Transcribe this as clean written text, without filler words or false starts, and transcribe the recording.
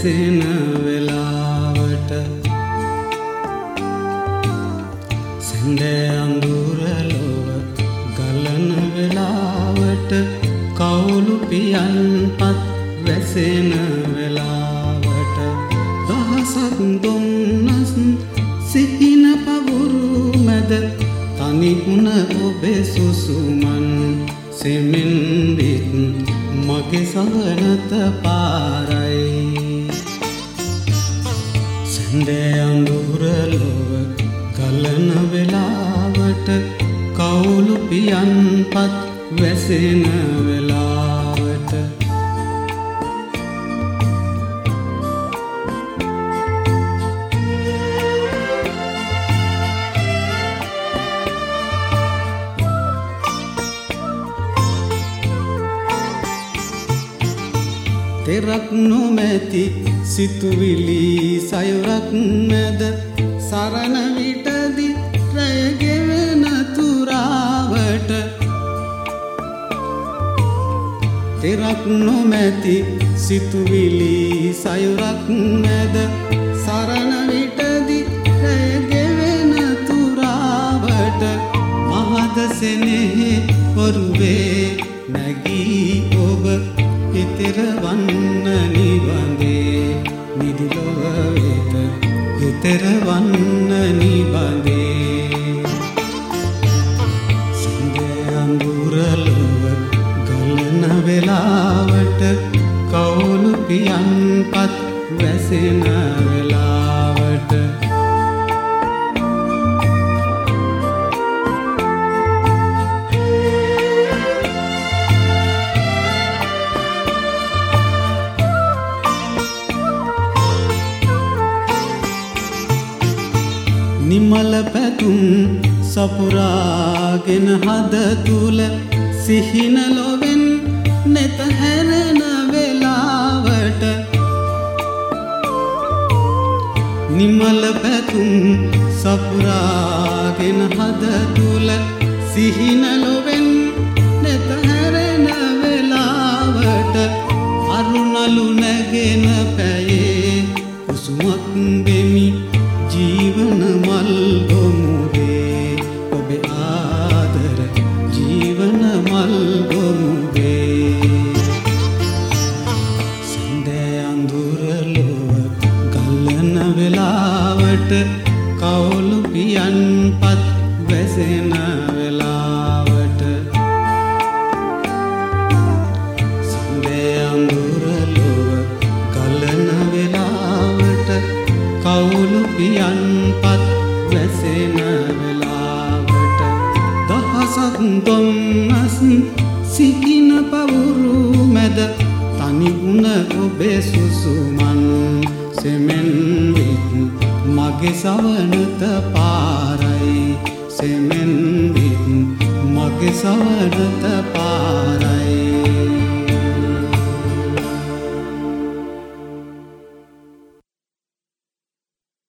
වැසෙන වෙලාවට සඳේ අඳුර ලොව ගලන වෙලාවට කවුළු පියන්පත් වැසෙන වෙලාවට දහසක් දුන්නස් සිහින පවුරු මැද තනි වුණ ඔබේ සුසුමන් සෙමෙන් විත් මගේ සවනත පාරයි සඳේ අඳුර ලොව ගලන වෙලාවට කවුළු පියන්පත් වැසෙන වෙලාවට තෙරක් නොමැති සිතුවිලි සයුරක් මැද සරණ විටදි රැය ගෙවෙන තුරාවට තෙරක් නොමැති සිතුවිලි සයුරක් මැද සරණ විටදි රැය ගෙවෙන තුරාවට මහද සෙනෙහි ඔරුවේ නැගී ඔබ හිතර වන්න නිබඳේ නිදිලොව වෙත හිතර වන්න නිබඳේ සඳේ අඳුර ලොව ගලන වෙලාවට කවුළු පියන්පත් වැසෙන වෙලාවට නිමල පැතුම් සපුරාගෙන හද තුල සිහින ලොවෙන් නෙත හැරෙන වෙලාවට නිමල පැතුම් සපුරාගෙන හද තුල සිහින ලොවෙන් නෙත හැරෙන වෙලාවට අරුණලු නැගෙන පැයේ කුසුමක් දෙමි ජීවන මල් ගොමුවේ ඔබේ ආදර ජීවන මල් ගොමුවේ සඳේ අඳුර ලොව ගලන වෙලාවට කවුළු පියන්පත් වැසෙන වෙලාවට සඳේ අඳුර ලොව ගලන වෙලාවට කවුළු පියන්පත් වැසෙන වෙලාවට දහසක් දුන්නස් සිහින පවුරු මැද තනි වුණ ඔබේ සුසුමන් සෙමෙන් විත් මගේ සවනත පාරයි සෙමෙන් විත් මගේ සවනත පාරයි